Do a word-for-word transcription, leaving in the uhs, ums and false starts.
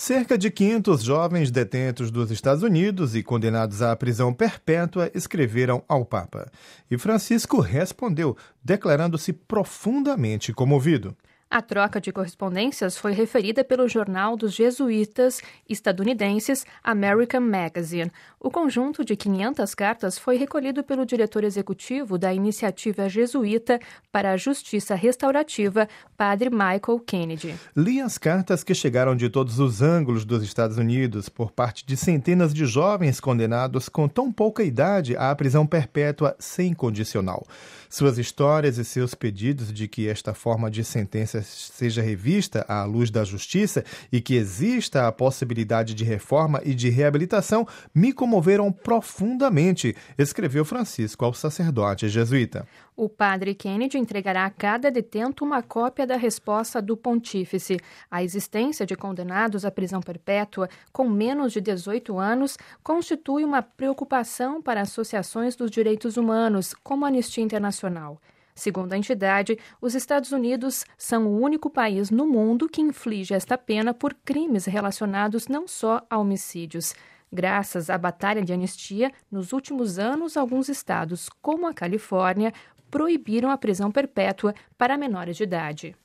Cerca de quinhentos jovens detentos dos Estados Unidos e condenados à prisão perpétua escreveram ao Papa. E Francisco respondeu, declarando-se profundamente comovido. A troca de correspondências foi referida pelo jornal dos jesuítas estadunidenses American Magazine. O conjunto de quinhentas cartas foi recolhido pelo diretor executivo da Iniciativa Jesuíta para a Justiça Restaurativa, Padre Michael Kennedy. Li as cartas que chegaram de todos os ângulos dos Estados Unidos por parte de centenas de jovens condenados com tão pouca idade à prisão perpétua sem condicional. Suas histórias e seus pedidos de que esta forma de sentença seja revista à luz da justiça e que exista a possibilidade de reforma e de reabilitação me comoveram profundamente, escreveu Francisco ao sacerdote jesuíta. O padre Kennedy entregará a cada detento uma cópia da resposta do pontífice. A existência de condenados à prisão perpétua com menos de dezoito anos constitui uma preocupação para associações dos direitos humanos, como a Anistia Internacional. Segundo a entidade, os Estados Unidos são o único país no mundo que inflige esta pena por crimes relacionados não só a homicídios. Graças à batalha de anistia, nos últimos anos, alguns estados, como a Califórnia, proibiram a prisão perpétua para menores de idade.